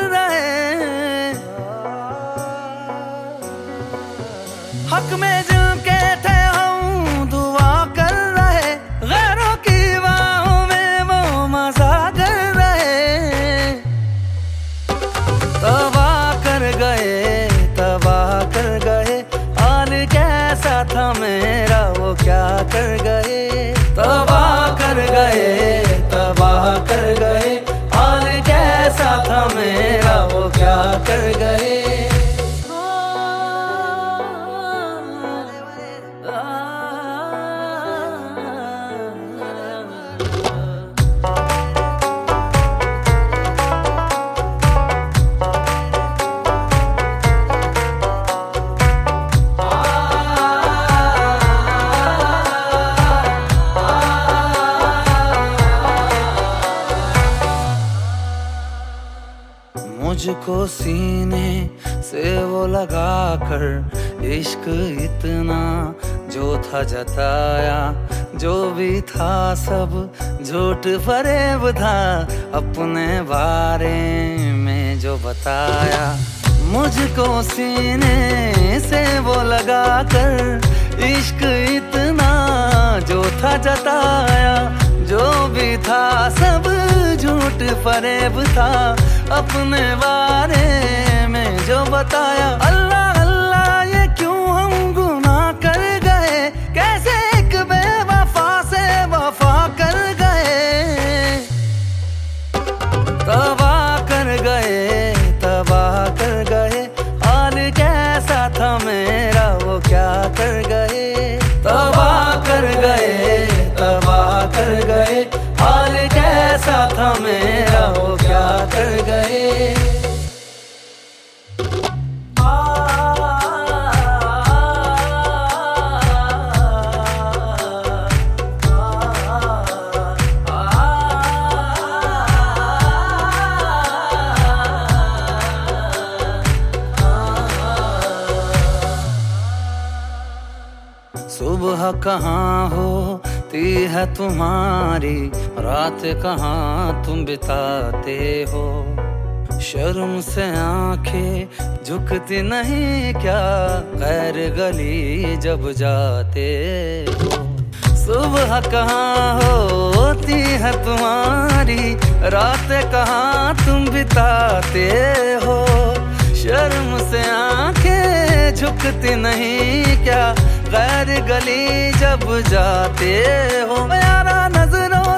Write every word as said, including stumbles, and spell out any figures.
रहे। हक में जिनके थे हम दुआ कर रहे, गैरों की बाहों में वो मजा कर रहे। तबाह कर गए, तबाह कर गए, हाल कैसा था मेरा वो क्या कर गए। तबाह कर गए, तबाह कर गए, हाल कैसा था मेरा वो क्या कर गए। मुझको सीने से वो लगा कर इश्क इतना जो था जताया, जो भी था सब झूठ फरेब था, अपने बारे में जो बताया। मुझको सीने से वो लगा कर इश्क इतना जो था जताया, जो भी था सब झूठ फरेब था, अपने बारे में जो बताया। अल्लाह अल्लाह ये क्यों हम गुनाह कर गए, कैसे एक बेवफा से वफा कर गए। तबाह कर गए, तबाह कर गए, हाल कैसा था मेरा वो क्या कर गए। तबाह कर गए, तबाह कर गए, हाल कैसा था मेरा वो क्या कर गए। सुबह कहाँ होती है तुम्हारी, रात कहाँ तुम बिताते हो। शर्म से आंखें झुकती नहीं क्या, गैर गली जब जाते हो। सुबह कहाँ होती है तुम्हारी, रात कहाँ तुम बिताते हो। शर्म से आंखें झुकती नहीं क्या, गैर गली जब जाते हो। यारा नजरों